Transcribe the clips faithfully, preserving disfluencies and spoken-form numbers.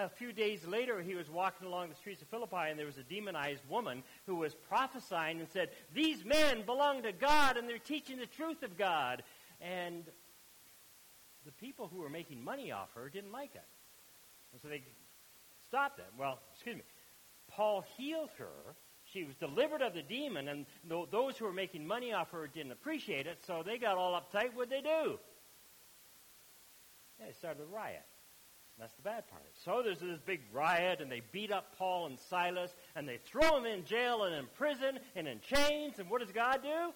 a few days later, he was walking along the streets of Philippi, and there was a demonized woman who was prophesying and said, "These men belong to God, and they're teaching the truth of God." And the people who were making money off her didn't like it. And so they stopped it. Well, excuse me. Paul healed her. She was delivered of the demon, and th- those who were making money off her didn't appreciate it, so they got all uptight. What'd they do? Yeah, they started a riot. That's the bad part. So there's this big riot, and they beat up Paul and Silas, and they throw them in jail and in prison and in chains, and what does God do?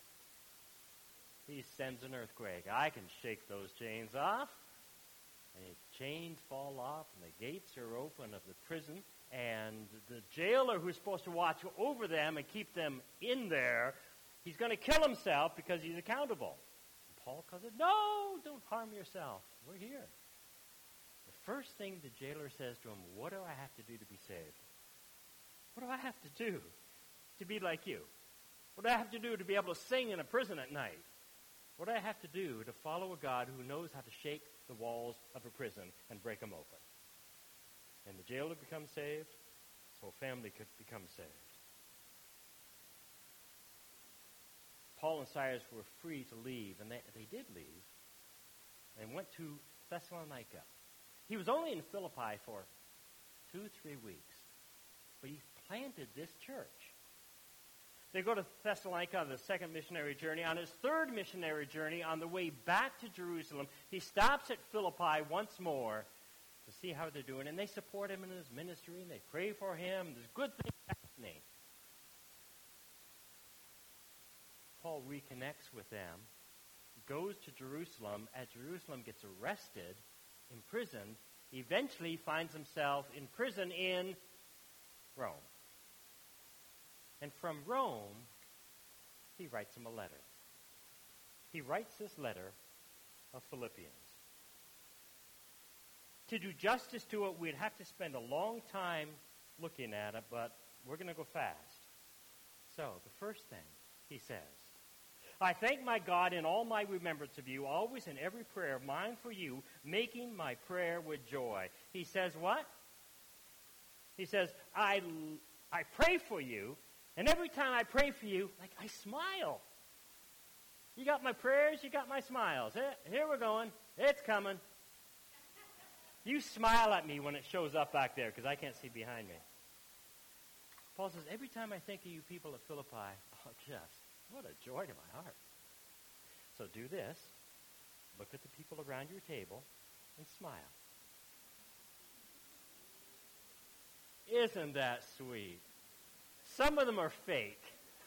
He sends an earthquake. I can shake those chains off. And the chains fall off, and the gates are open of the prison, and the jailer who's supposed to watch over them and keep them in there, he's going to kill himself because he's accountable. And Paul calls it, "No, don't harm yourself. We're here." The first thing the jailer says to him, "What do I have to do to be saved? What do I have to do to be like you? What do I have to do to be able to sing in a prison at night? What do I have to do to follow a God who knows how to shake the walls of a prison and break them open?" And the jailer becomes saved, so family could become saved. Paul and Silas were free to leave, and they, they did leave, and went to Thessalonica. He was only in Philippi for two, three weeks, but he planted this church. They go to Thessalonica on the second missionary journey. On his third missionary journey, on the way back to Jerusalem, he stops at Philippi once more to see how they're doing, and they support him in his ministry, and they pray for him. There's good things happening. Paul reconnects with them, goes to Jerusalem. At Jerusalem, gets arrested, imprisoned, eventually finds himself in prison in Rome. And from Rome, he writes him a letter. He writes this letter of Philippians. To do justice to it, we'd have to spend a long time looking at it, but we're going to go fast. So, the first thing he says, "I thank my God in all my remembrance of you, always in every prayer of mine for you, making my prayer with joy." He says what? He says, I, I pray for you, and every time I pray for you, like, I smile. You got my prayers, you got my smiles. Here we're going. It's coming. You smile at me when it shows up back there, because I can't see behind me. Paul says, every time I think of you people at Philippi, oh, just, what a joy to my heart. So do this. Look at the people around your table and smile. Isn't that sweet? Some of them are fake.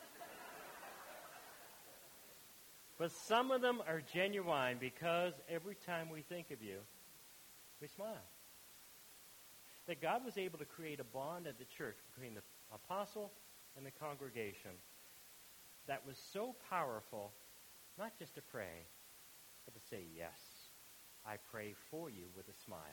But some of them are genuine, because every time we think of you, we smile. That God was able to create a bond at the church between the apostle and the congregation that was so powerful, not just to pray, but to say, yes, I pray for you with a smile.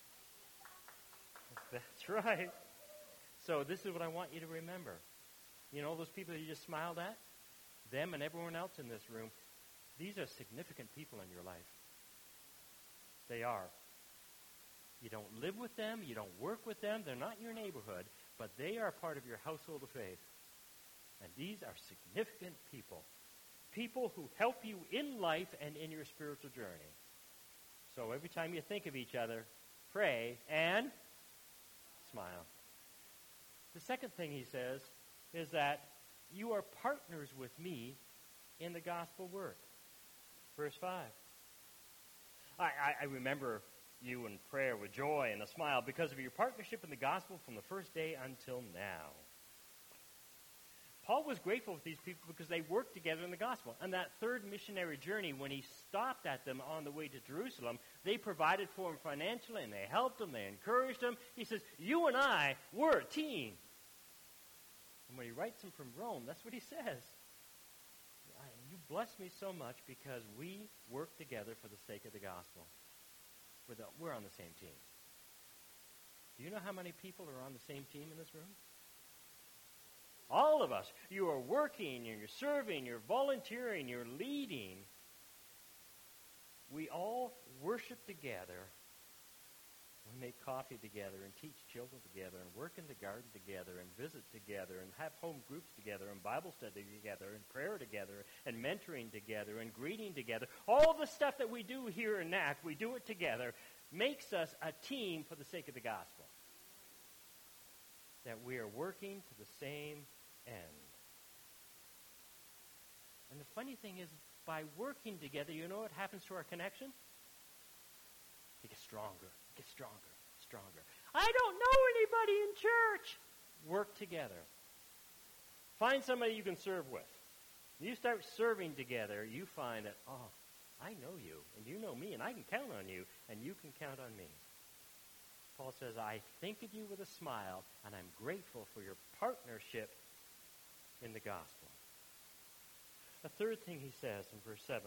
That's right. So this is what I want you to remember. You know those people that you just smiled at? Them and everyone else in this room, these are significant people in your life. They are. You don't live with them. You don't work with them. They're not in your neighborhood, but they are part of your household of faith. And these are significant people. People who help you in life and in your spiritual journey. So every time you think of each other, pray and smile. The second thing he says is that you are partners with me in the gospel work. Verse five. I, I, I remember you in prayer with joy and a smile because of your partnership in the gospel from the first day until now. Paul was grateful with these people because they worked together in the gospel. And that third missionary journey, when he stopped at them on the way to Jerusalem, they provided for him financially, and they helped him, they encouraged him. He says, you and I, we're a team. And when he writes them from Rome, that's what he says. You bless me so much because we work together for the sake of the gospel. We're, the, we're on the same team. Do you know how many people are on the same team in this room? All of us. You are working, you're serving, you're volunteering, you're leading. We all worship together We make coffee together and teach children together and work in the garden together and visit together and have home groups together and Bible study together and prayer together and mentoring together and greeting together. All the stuff that we do here in N A C, we do it together, makes us a team for the sake of the gospel. That we are working to the same end. And the funny thing is, by working together, you know what happens to our connection? It gets stronger, it gets stronger, stronger. I don't know anybody in church. Work together. Find somebody you can serve with. You start serving together, you find that, oh, I know you, and you know me, and I can count on you, and you can count on me. Paul says, I think of you with a smile, and I'm grateful for your partnership in the gospel. A third thing he says in verse seven,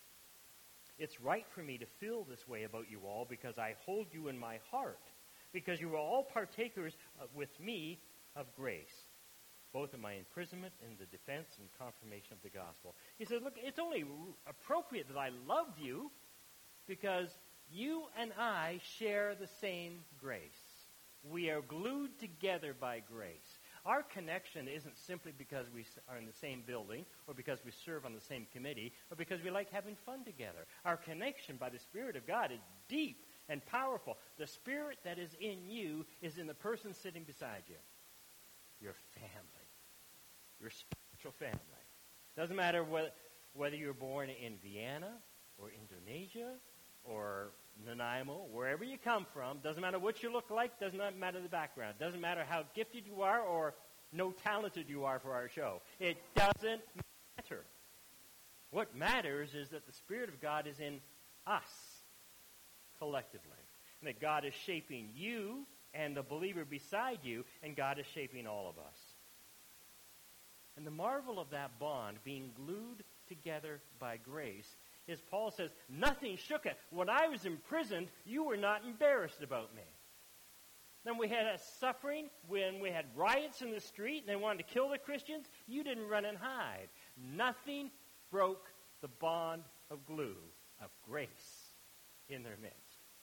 it's right for me to feel this way about you all because I hold you in my heart, because you are all partakers uh, with me of grace, both in my imprisonment and the defense and confirmation of the gospel. He says, look, it's only appropriate that I loved you because you and I share the same grace. We are glued together by grace. Our connection isn't simply because we are in the same building or because we serve on the same committee or because we like having fun together. Our connection by the Spirit of God is deep and powerful. The Spirit that is in you is in the person sitting beside you. Your family. Your spiritual family. Doesn't matter whether, whether you're born in Vienna or Indonesia or Nanaimo, wherever you come from, doesn't matter what you look like, doesn't matter the background, doesn't matter how gifted you are or no talented you are for our show. It doesn't matter. What matters is that the Spirit of God is in us collectively, and that God is shaping you and the believer beside you, and God is shaping all of us. And the marvel of that bond being glued together by grace is Paul says, nothing shook it. When I was imprisoned, you were not embarrassed about me. Then we had a suffering, when we had riots in the street and they wanted to kill the Christians, you didn't run and hide. Nothing broke the bond of glue, of grace in their midst.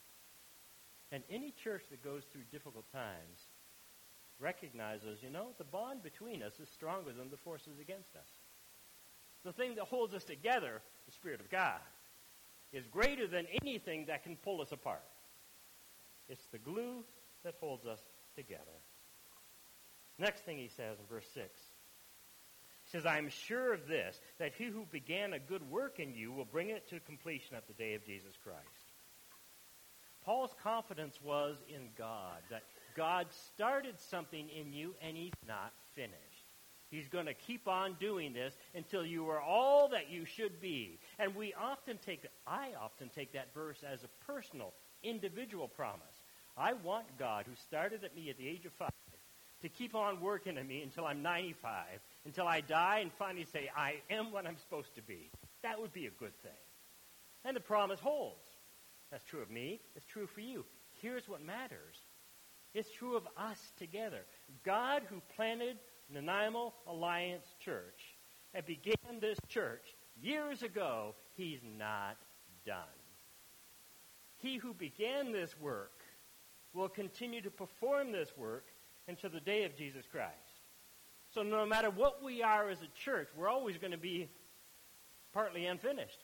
And any church that goes through difficult times recognizes, you know, the bond between us is stronger than the forces against us. The thing that holds us together, the Spirit of God, is greater than anything that can pull us apart. It's the glue that holds us together. Next thing he says in verse six. He says, I am sure of this, that he who began a good work in you will bring it to completion at the day of Jesus Christ. Paul's confidence was in God, that God started something in you and he's not finished. He's going to keep on doing this until you are all that you should be. And we often take, I often take that verse as a personal, individual promise. I want God, who started at me at the age of five, to keep on working at me until I'm ninety-five, until I die and finally say, I am what I'm supposed to be. That would be a good thing. And the promise holds. That's true of me. It's true for you. Here's what matters. It's true of us together. God, who planted Nanaimo Alliance Church and began this church years ago, he's not done. He who began this work will continue to perform this work until the day of Jesus Christ. So no matter what we are as a church, we're always going to be partly unfinished.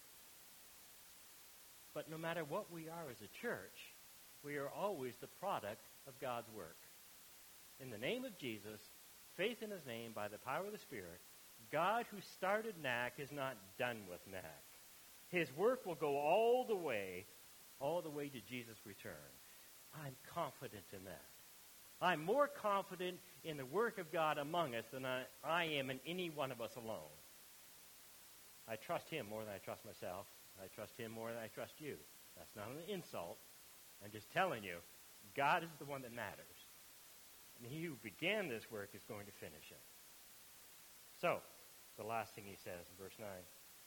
But no matter what we are as a church, we are always the product of God's work. In the name of Jesus, faith in his name by the power of the Spirit, God who started N A C is not done with N A C. His work will go all the way, all the way to Jesus' return. I'm confident in that. I'm more confident in the work of God among us than I, I am in any one of us alone. I trust him more than I trust myself. I trust him more than I trust you. That's not an insult. I'm just telling you, God is the one that matters. And he who began this work is going to finish it. So, the last thing he says in verse nine.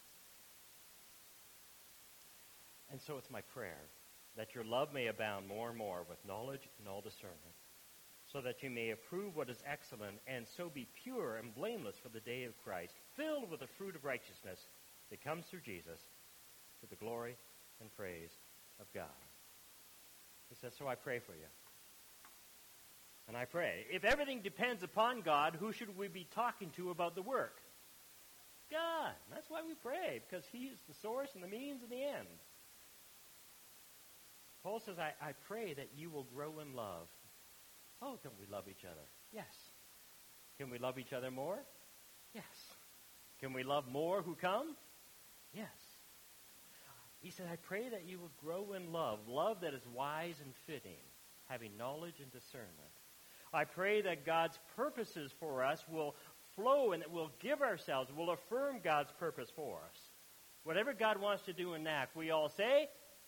And so it's my prayer that your love may abound more and more with knowledge and all discernment, so that you may approve what is excellent and so be pure and blameless for the day of Christ, filled with the fruit of righteousness that comes through Jesus, to the glory and praise of God. He says, so I pray for you. And I pray. If everything depends upon God, who should we be talking to about the work? God. That's why we pray, because he is the source and the means and the end. Paul says, I, I pray that you will grow in love. Oh, can we love each other? Yes. Can we love each other more? Yes. Can we love more who come? Yes. He said, I pray that you will grow in love, love that is wise and fitting, having knowledge and discernment. I pray that God's purposes for us will flow and that we'll give ourselves, we'll affirm God's purpose for us. Whatever God wants to do in N A C, we all say,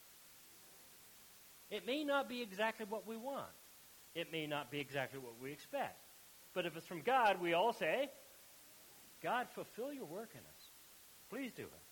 it may not be exactly what we want. It may not be exactly what we expect. But if it's from God, we all say, God, fulfill your work in us. Please do it.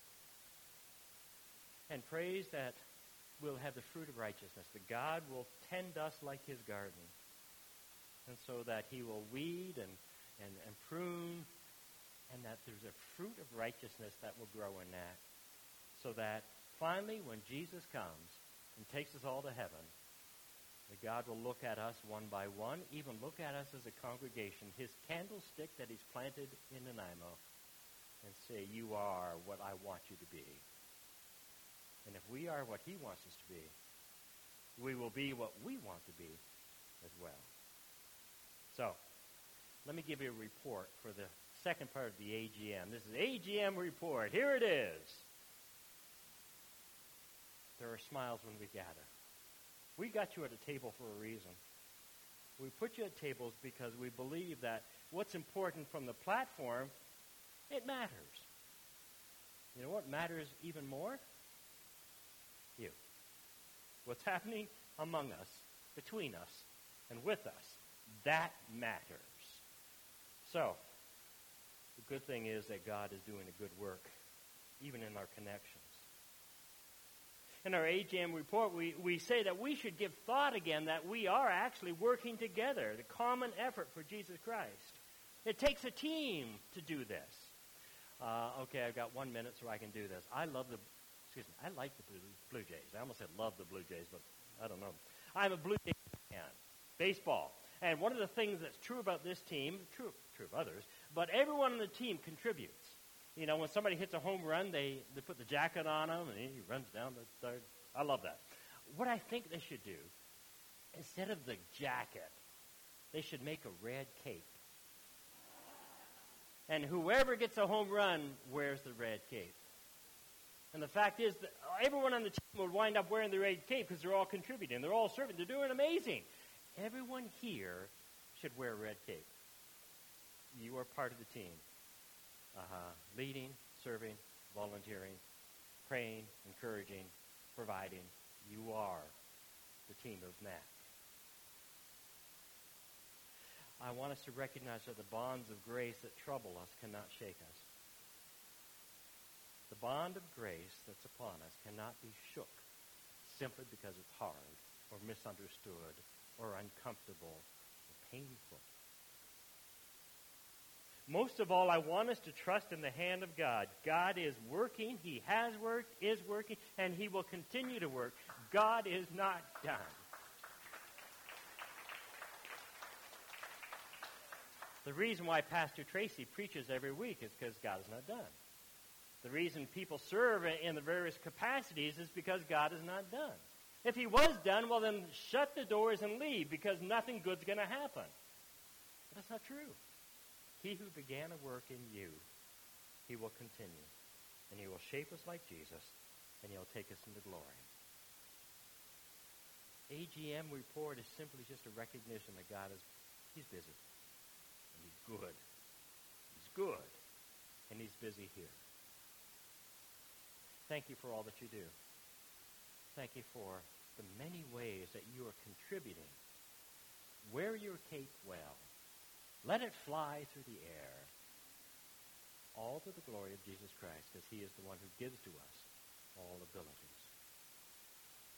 And praise that we'll have the fruit of righteousness, that God will tend us like his garden. And so that he will weed and, and, and prune, and that there's a fruit of righteousness that will grow in that. So that finally, when Jesus comes and takes us all to heaven, that God will look at us one by one, even look at us as a congregation, his candlestick that he's planted in Nanaimo, and say, you are what I want you to be. And if we are what he wants us to be, we will be what we want to be as well. So, let me give you a report for the second part of the A G M. This is A G M report. Here it is. There are smiles when we gather. We got you at a table for a reason. We put you at tables because we believe that what's important from the platform, it matters. You know what matters even more? You. What's happening among us, between us, and with us, that matters. So, the good thing is that God is doing a good work, even in our connections. In our A G M report, we, we say that we should give thought again that we are actually working together, the common effort for Jesus Christ. It takes a team to do this. Uh, okay, I've got one minute so I can do this. I love the, excuse me, I like the Blue, Blue Jays. I almost said love the Blue Jays, but I don't know. I'm a Blue Jays fan. Baseball. And one of the things that's true about this team, true, true of others, but everyone on the team contributes. You know, when somebody hits a home run, they, they put the jacket on him, and he runs down the third. I love that. What I think they should do, instead of the jacket, they should make a red cape. And whoever gets a home run wears the red cape. And the fact is that everyone on the team will wind up wearing the red cape because they're all contributing. They're all serving. They're doing amazing. Everyone here should wear a red cape. You are part of the team. Uh-huh. Leading, serving, volunteering, praying, encouraging, providing. You are the team of N A C. I want us to recognize that the bonds of grace that trouble us cannot shake us. The bond of grace that's upon us cannot be shook simply because it's hard or misunderstood or uncomfortable or painful. Most of all, I want us to trust in the hand of God. God is working. He has worked, is working, and he will continue to work. God is not done. The reason why Pastor Tracy preaches every week is because God is not done. The reason people serve in the various capacities is because God is not done. If he was done, well then shut the doors and leave because nothing good's going to happen. But that's not true. He who began a work in you, he will continue. And he will shape us like Jesus, and he'll take us into glory. A G M report is simply just a recognition that God is, he's busy. And he's good. He's good. And he's busy here. Thank you for all that you do. Thank you for the many ways that you are contributing. Wear your cape well. Let it fly through the air. All to the glory of Jesus Christ, because he is the one who gives to us all ability.